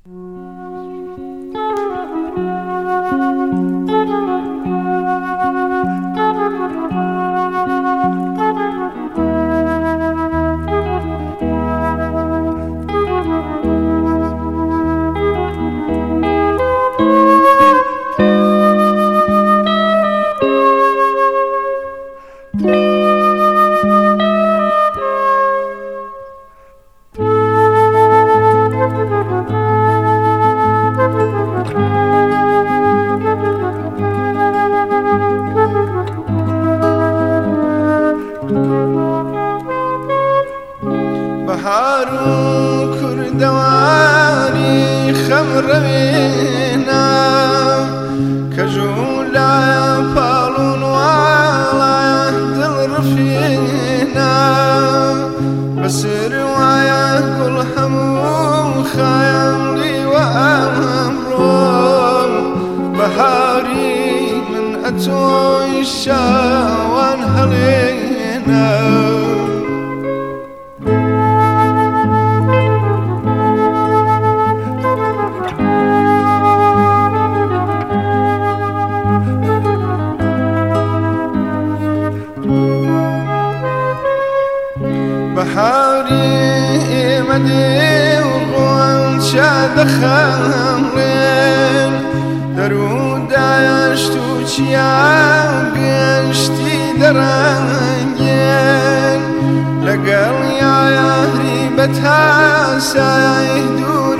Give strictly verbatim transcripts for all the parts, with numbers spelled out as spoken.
بهارو کردوانی خمروینا کجولا پالون والا دل رفینا بسر وایا کل همو خایم و امرو بهاری من اتوی شوان هلینا بهاری مدی وقوان شاد خمرین درو داشتو چیام گشتی درنگین لقل یا یهری بتها سای دور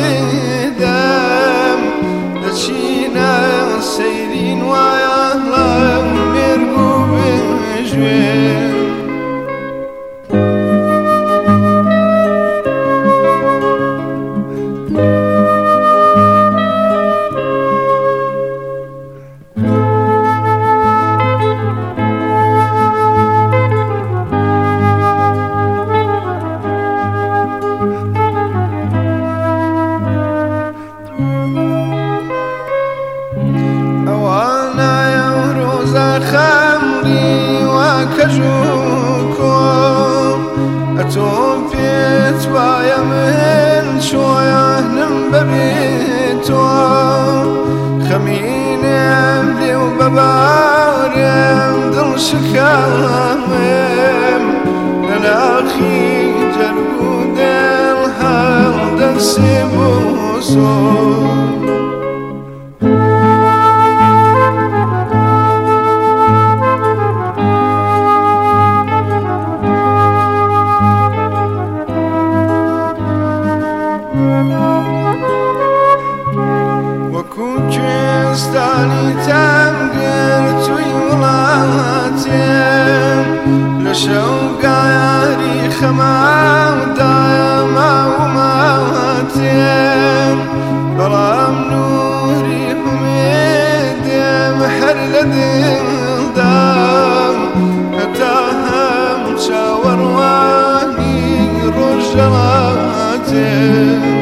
زیدم دچینا سیرین و یهلم مرگو بجوین خمري وكجوكم أتوم بيت ويا من شوية نمبريتو خمين أملي وببارم دل شكامم لناخي جرقود الهل دنسي بوسو وكوجستاني تمقر تويولاتين لشوق عياري خمام دايما وماتين برام نوري حميد محر لدلدام هتاهم شاور واني رجلاتين